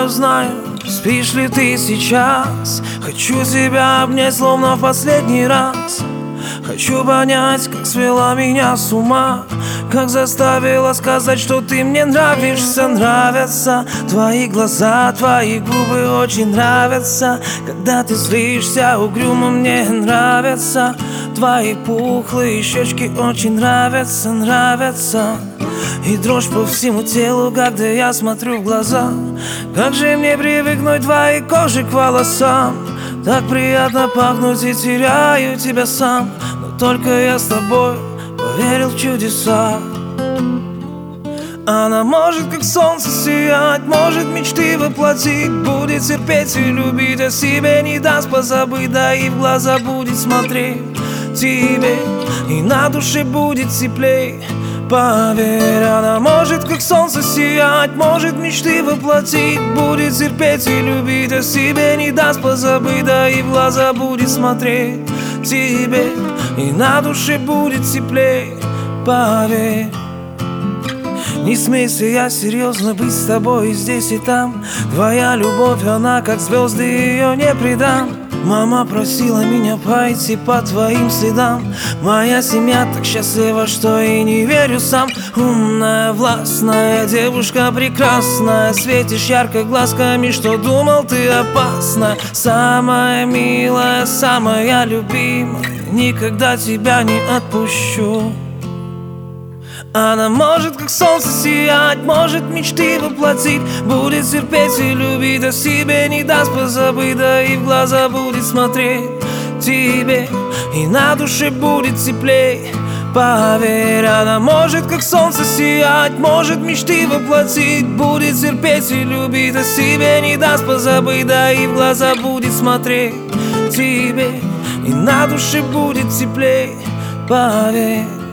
знаю, спишь ли ты сейчас. Хочу тебя обнять, словно в последний раз. Хочу понять, как свела меня с ума, как заставила сказать, что ты мне нравишься. Нравятся твои глаза, твои губы очень нравятся. Когда ты злишься, угрюмо мне нравятся. Твои пухлые щечки очень нравятся, нравятся. И дрожь по всему телу, когда я смотрю в глаза. Как же мне привыкнуть твоей кожи к волосам. Так приятно пахнуть и теряю тебя сам. Но только я с тобой поверил в чудеса. Она может как солнце сиять, может мечты воплотить, будет терпеть и любить, а себе не даст позабыть. Да и в глаза будет смотреть тебе, и на душе будет теплей. Поверь, она может как солнце сиять, может мечты воплотить, будет терпеть и любить, а себе не даст позабыть. Да и в глаза будет смотреть тебе, и на душе будет теплей. Поверь. Не смейся, я серьезно быть с тобой и здесь и там. Твоя любовь, она как звезды, ее не предам. Мама просила меня пойти по твоим следам. Моя семья так счастлива, что и не верю сам. Умная, властная девушка прекрасная, светишь ярко глазками, что думал ты опасна. Самая милая, самая любимая, никогда тебя не отпущу. Она может как солнце сиять, может мечты воплотить, будет терпеть и любить, а себе не даст позабыть. Да и в глаза будет смотреть тебе, и на душе будет теплей. Поверь, она может как солнце сиять, может мечты воплотить, будет терпеть и любить, а себе не даст позабыть. Да и в глаза будет смотреть тебе, и на душе будет теплей. Поверь.